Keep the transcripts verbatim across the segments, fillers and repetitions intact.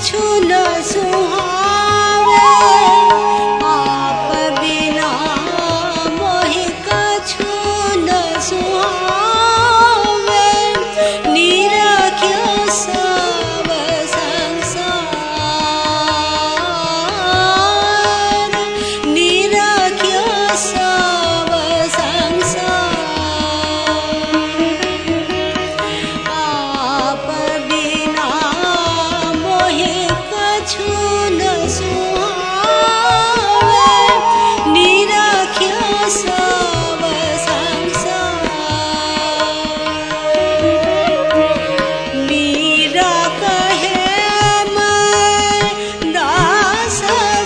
कछु न सुहावे, आप बिना मोहि कछु न सुहावे। निरख्यो सब संसार, निरख्यो सब संसार। आप बिना मोहि कछु न सुहावे, निरख्यो सब संसार। मीरा कहे मैं दास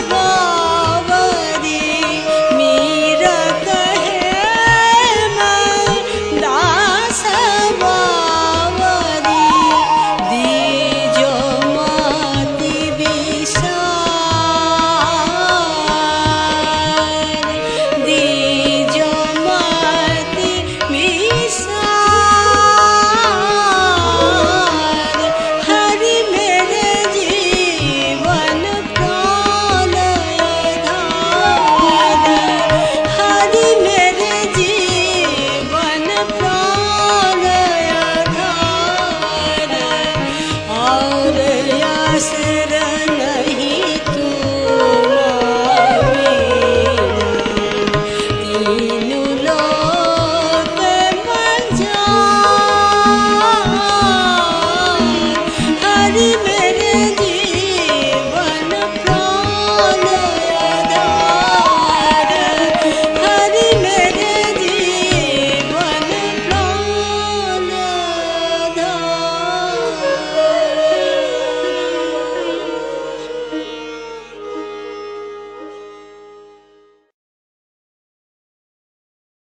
बावरी, मीरा कहे मैं दास बावरी। दीजो मति विसार, दीजो मति विसार। हरि मेरे जीवन प्राण आधार, हरि मेरे जीवन प्राण आधार। और आश्रय